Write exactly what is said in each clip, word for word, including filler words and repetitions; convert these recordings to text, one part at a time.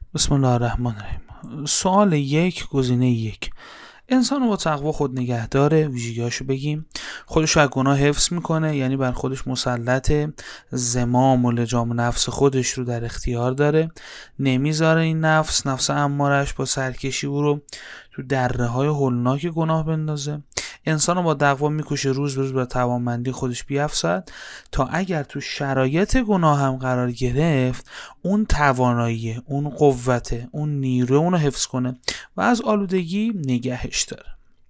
بسم الله الرحمن الرحیم. سوال یک، گزینه یک. انسان رو با تقوا خود نگه داره، ویژگی‌هاشو بگیم. خودش رو از گناه حفظ میکنه، یعنی بر خودش مسلطه، زمام و لجام نفس خودش رو در اختیار داره، نمیذاره این نفس نفس امارش با سرکشی او رو تو دره های هولناک گناه بندازه. انسان رو با تقوا میکشه روز به روز به توانمندی خودش بیفزد تا اگر تو شرایط گناه هم قرار گرفت اون توانایی، اون قوت، اون نیرو اون رو حفظ کنه و از آلودگی نگهش داره.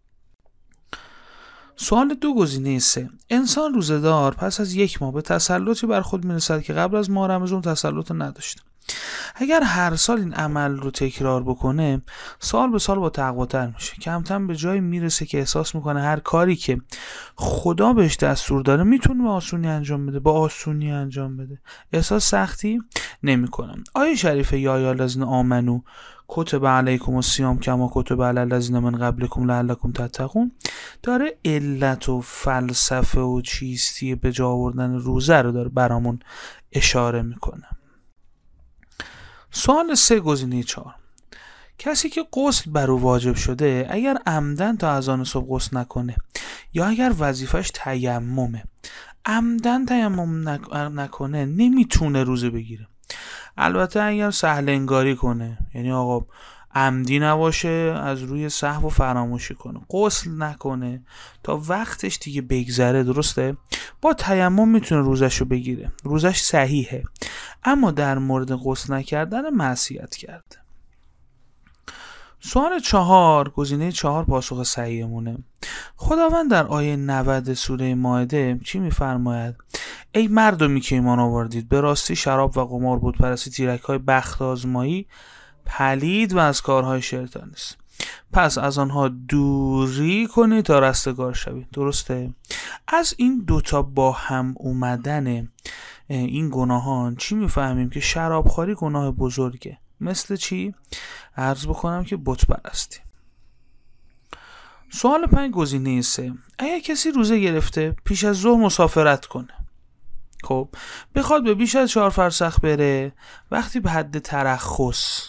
سوال دو، گزینه سه. انسان روزه‌دار پس از یک ماه به تسلطی بر خود میرسد که قبل از ماه رمضان تسلط نداشته. اگر هر سال این عمل رو تکرار بکنه، سال به سال با تقواتر میشه. کم کم به جایی میرسه که احساس میکنه هر کاری که خدا بهش دستور داره میتونه به آسونی انجام بده، با آسونی انجام بده. احساس سختی نمیکنه. آیه شریفه یا ایها الذین آمنو کتب علیکم الصیام کما کتب علی الذین من قبلکم لعلکم تتقون داره علت و فلسفه و چیستی به جا آوردن روزه رو داره برامون اشاره میکنه. سوال سه، گزینه چهار. کسی که غسل بر او واجب شده اگر عمدن تا اذان صبح غسل نکنه یا اگر وظیفش تیممه عمدن تیمم نک... نکنه نمیتونه روزه بگیره. البته اگر سهل انگاری کنه، یعنی آقا عمدی نباشه، از روی سهو و فراموشی کنه، غسل نکنه تا وقتش دیگه بگذره، درسته؟ با تیمم میتونه روزشو بگیره، روزش صحیحه. اما در مورد غسل نکردن معصیت کرده. سوال چهار، گزینه چهار پاسخ صحیحمونه. خداوند در آیه نود سوره مائده چی میفرماید؟ ای مردمی که ایمان آوردید، به راستی شراب و قمار، بت پرستی، تیرک های بخت آزمایی پلید و از کارهای شیطانی است. پس از آنها دوری کنید تا رستگار شوید. درسته؟ از این دوتا با هم اومدن این گناهان چی میفهمیم؟ که شرابخواری گناه بزرگه. مثل چی؟ عرض بکنم که بت پرستی. سوال پنج، گزینه سه. اگر کسی روزه گرفته پیش از ظهر مسافرت کنه، خب بخواد به بیش از چهار فرسخ بره، وقتی به حد ترخص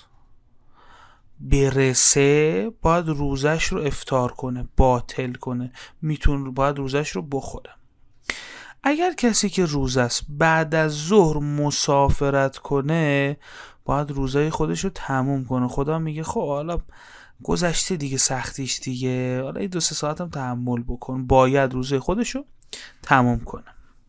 برسه باید روزش رو افطار کنه، باطل کنه، میتونه باید روزش رو بخوره. اگر کسی که روزه است بعد از ظهر مسافرت کنه باید روزای خودش رو تموم کنه. خدا میگه خب حالا گذشته دیگه، سختیش دیگه، حالا این دو سه ساعت هم تحمل بکن، باید روزای خودش رو تموم کنه.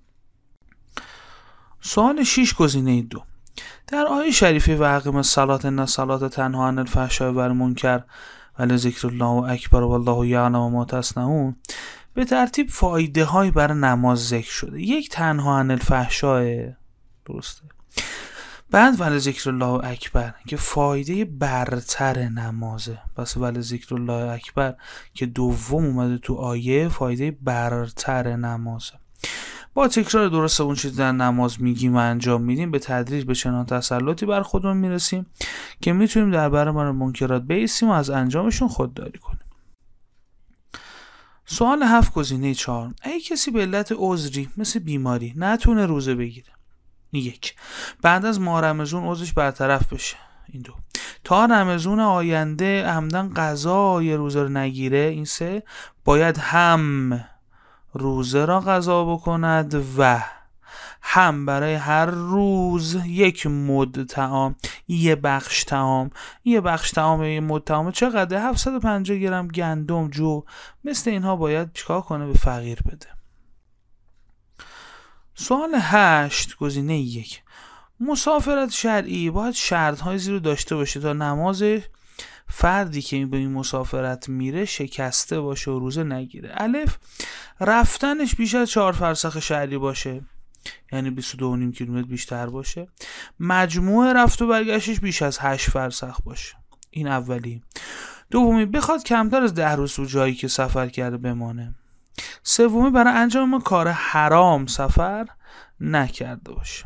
سوال شش، گزینه دو. در آیه شریفه و اقیم الصلاة ان الصلاة تنها عن الفحشاء و المنکر و لذکر الله اکبر و الله یعلم ما تصنعون به ترتیب فایده های برای نماز ذکر شده. یک، تنها عن الفحشاء، درسته؟ بعد ولی ذکر الله اکبر که فایده برتر نمازه، پس ولی ذکر الله اکبر که دوم اومده تو آیه فایده برتر نمازه. با تکرار درست اون چیز در نماز میگیم و انجام میدیم به تدریج به چنان تسلطی بر خودمون میرسیم که میتونیم در برابر منکرات بایستیم و از انجامشون خودداری کنیم. سوال هفت، گزینه چهار. اگه کسی به علت عذری مثل بیماری نتونه روزه بگیره، یک، بعد از ماه رمضان عذرش برطرف بشه، این دو، تا رمضان آینده عمدن قضای روزه رو نگیره، این سه، باید هم روزه را قضا بکند و هم برای هر روز یک مد طعام، یه بخش طعام، یه بخش طعام یه مد طعام چقدر؟ هفتصد و پنجاه گرم گندم، جو، مثل اینها باید چیکار کنه؟ به فقیر بده. سوال هشت، گزینه یک. مسافرت شرعی باید شرط‌های زیر رو داشته باشه تا نماز فردی که به این مسافرت میره شکسته باشه و روزه نگیره. الف، رفتنش بیش از چهار فرسخ شرعی باشه، یعنی بیست و دو و نیم کیلومتر بیشتر باشه. مجموع رفت و برگشتش بیش از هشت فرسخ باشه. این اولی. دومی، بخواد کمتر از ده روز تو جایی که سفر کرده بمانه. سومی، برای انجام کار حرام سفر نکرده باشه.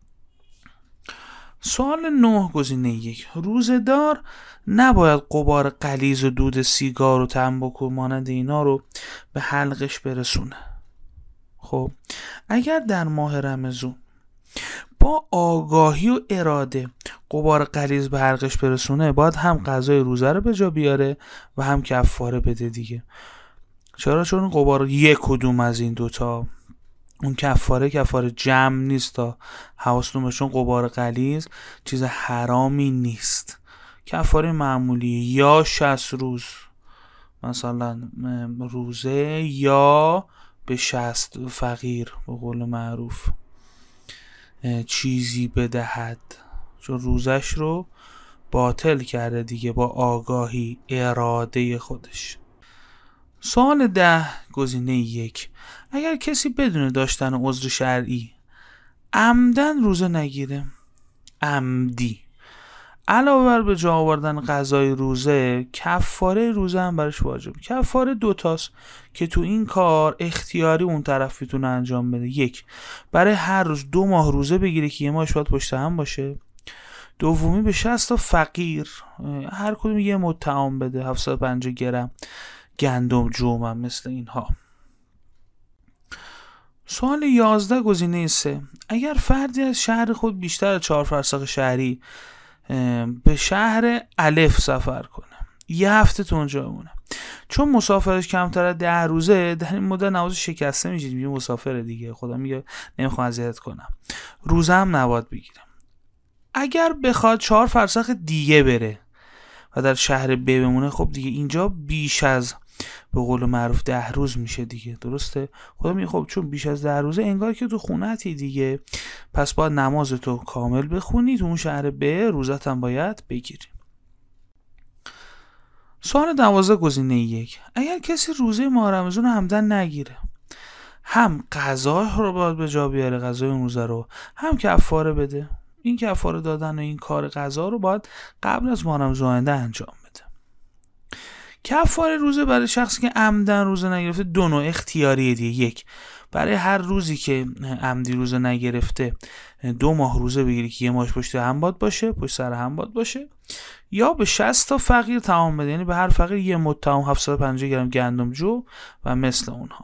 سوال نه، گزینه یک. روزه‌دار نباید غبار غلیظ و دود سیگار و تنباکو مانند اینا رو به حلقش برسونه. خب اگر در ماه رمضان با آگاهی و اراده غبار غلیظ به حلقش برسونه، باید هم قضای روزه رو به جا بیاره و هم کفاره بده دیگه. چرا؟ چون غبار یک کدوم از این دوتا، اون کفاره کفاره جمع نیست، تا حواستون باشه، چون غبار غلیظ چیز حرامی نیست. کفاره معمولی یا شصت روز مثلا روزه، یا به شصت فقیر به قول معروف چیزی بدهد، چون روزش رو باطل کرده دیگه با آگاهی اراده خودش. سوال ده گزینه یک، اگر کسی بدون داشتن عذر شرعی عمدن روزه نگیره، عمدی، علاوه بر به جا آوردن قضای روزه، کفاره روزه هم برش واجب. کفاره دوتاست که تو این کار اختیاری اون طرف میتونه انجام بده. یک، برای هر روز دو ماه روزه بگیره که یه ماهش باید پشت هم باشه. دومی، به شصت تا فقیر هر کدوم یه مد طعام بده، هفتصد و پنجاه گرم گندم جو هم مثل اینها. سوال یازده گزینه سه، اگر فردی از شهر خود بیشتر از چهار فرسخ شهری به شهر الف سفر کنه، یه هفته تو اونجا بمونه، چون مسافرش کمتر از ده روزه، در این مدت نماز شکسته میشه، میگه مسافره دیگه، خدا میگه نمیخوام اذیت کنم، روزه هم نباید بگیره. اگر بخواد چهار فرسخ دیگه بره و در شهر ب بمونه، خب دیگه اینجا بیش از به قول معروف ده روز میشه دیگه، درسته؟ خدا میگه خب چون بیش از ده روزه انگار که تو خونتی دیگه، پس باید نماز تو کامل بخونی، تو اون شهر ب روزت هم باید بگیری. سوال دوازده گزینه یک، اگر کسی روزه ماه رمضان عمدن نگیره، هم قضا رو باید به جا بیاره، قضای اون روزه رو، هم کفاره بده. این کفاره دادن و این کار قضا رو باید قبل از ماه رمضان آینده انجام بده. کفاره روزه برای شخصی که عمدن روزه نگرفته دو نوع اختیاریه دیگه. یک، برای هر روزی که عمدی روزه نگرفته دو ماه روزه بگیری که یه ماهش پشت هم باد باشه، پشت سر هم باد باشه، یا به شصت تا فقیر طعام بده، یعنی به هر فقیر یه مد طعام هفتصد و پنجاه گرم گندم جو و مثل اونها.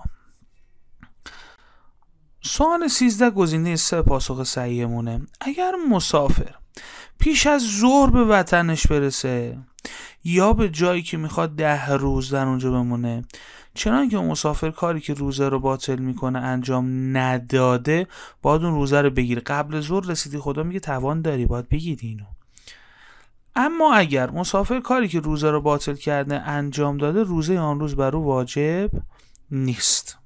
سوال سیزده گزینه سه پاسخ صحیحمونه. اگر مسافر پیش از ظهر به وطنش برسه یا به جایی که میخواد ده روز در اونجا بمونه، چنان که مسافر کاری که روزه رو باطل میکنه انجام نداده، باید اون روزه رو بگیره. قبل ظهر رسیدی، خدا میگه توان داری، باید بگیری اینو. اما اگر مسافر کاری که روزه رو باطل کرده انجام داده، روزه آن روز بر او واجب نیست.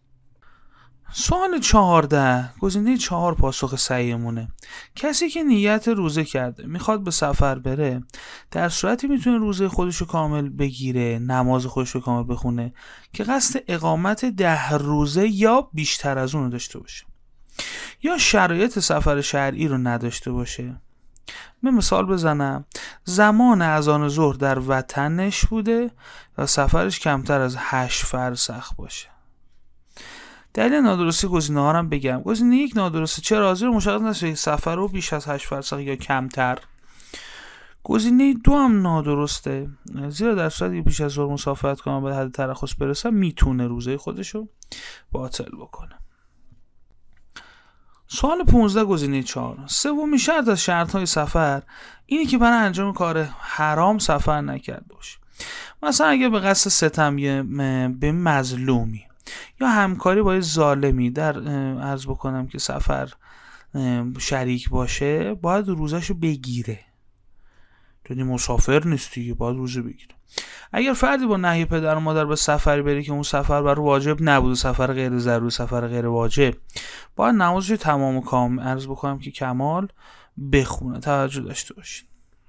سوال چهارده گزینه چهار پاسخ صحیحمونه. کسی که نیت روزه کرده میخواد به سفر بره، در صورتی میتونه روزه خودشو کامل بگیره، نماز خودشو کامل بخونه که قصد اقامت ده روزه یا بیشتر از اون رو داشته باشه، یا شرایط سفر شرعی رو نداشته باشه. من مثال بزنم، زمان اذان ظهر در وطنش بوده و سفرش کمتر از هشت فرسخ باشه. دلیل نادرستی گزینه ها رو هم بگم. گزینه یک نادرسته، چرا؟ زیرا مشخص نشه سفر رو بیش از هشت فرسخ یا کمتر. گزینه دو هم نادرسته، زیرا در صورتی که بیش از ظهر مسافرت کنه به حد ترخص برسه، میتونه روزه خودشو باطل بکنه. سوال پانزده گزینه چهار، سومین شرط از شرط‌های سفر اینی که برای انجام کار حرام سفر نکرده باشه. مثلا اگه به قصد ستم به مظلومی یا همکاری با یه ظالمی در عرض بکنم که سفر شریک باشه، باید روزشو بگیره، چون مسافر نیستی، باید روزه بگیره. اگر فردی با نهی پدر و مادر به سفری بره که اون سفر برای واجب نبوده، سفر غیر ضروری، سفر غیر واجب، باید نمازش تمام و کامل عرض بکنم که کمال بخونه. توجه داشته باشین.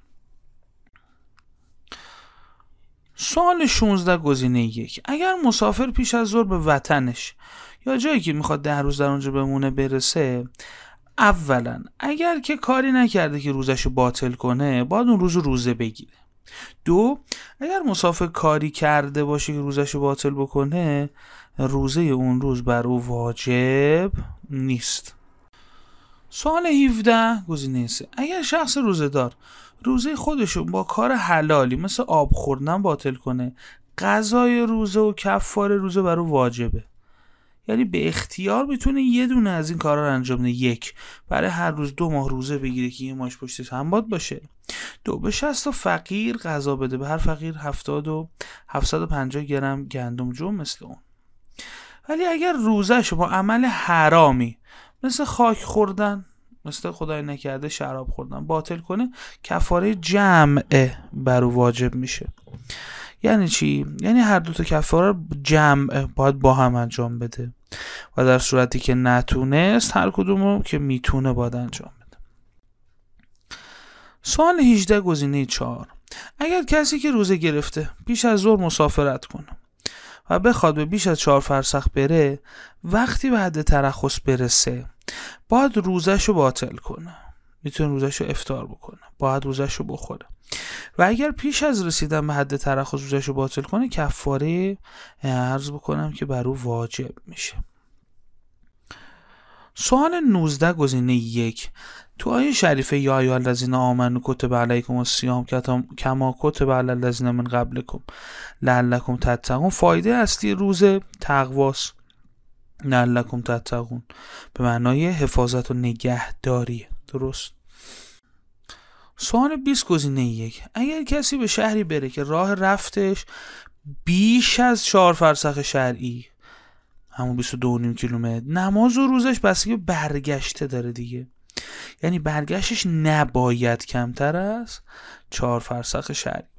سوال شانزده گزینه یک، اگر مسافر پیش از ظهر به وطنش یا جایی که میخواد ده روز در اونجا بمونه برسه، اولا اگر که کاری نکرده که روزشو باطل کنه، باید اون روز روزه بگیره. دو، اگر مسافر کاری کرده باشه که روزشو باطل بکنه، روزه اون روز بر او واجب نیست. سوال هفده گزینه سه، اگر شخص روزه دار روزه خودشو با کار حلالی مثل آب خوردن باطل کنه، قضای روزه و کفاره روزه بر او واجبه. یعنی به اختیار میتونه یه دونه از این کارا رو انجام بده. یک، برای هر روز دو ماه روزه بگیره که یه ماش پشتش همباد باشه. دو، به شصت تا فقیر غذا بده، به هر فقیر هفتاد و هفتصد و پنجاه گرم گندم جو مثل اون. ولی اگر روزه با عمل حرامی مثل خاک خوردن، مثل خدای نکرده شراب خوردن باطل کنه، کفاره جمع بر او واجب میشه. یعنی چی؟ یعنی هر دو تا کفاره جمع باید با هم انجام بده و در صورتی که نتونست هر کدومو که میتونه باید انجام بده. سوال هجده گزینه چهار. اگر کسی که روزه گرفته بیش از ظهر مسافرت کنه و بخواد به بیش از چهار فرسخ بره، وقتی به حد ترخص برسه باید روزه‌شو باطل کنه. میتونه روزه‌شو افطار بکنه، باید روزه‌شو بخوره. و اگر پیش از رسیدن به حد ترخص روزه‌شو باطل کنه، کفاره عرض بکنم که بر او واجب میشه. سوال نوزده گزینه یک. تو آیه شریفه یا ایها الذین آمنوا کتب علیکم الصیام کما کتب علی الذین من قبلکم لعلکم تتقون، فایده اصلی روزه تقواست. لعلکم تتقون به معنای حفاظت و نگهداری. درست. سوال بیست گزینه یک. اگر کسی به شهری بره که راه رفتش بیش از چهار فرسخ شرعی، همون بیست و دو و نیم کیلومتر، نماز و روزش بستگی به برگشته داره دیگه. یعنی برگشتش نباید کمتر از چهار فرسخ شرعی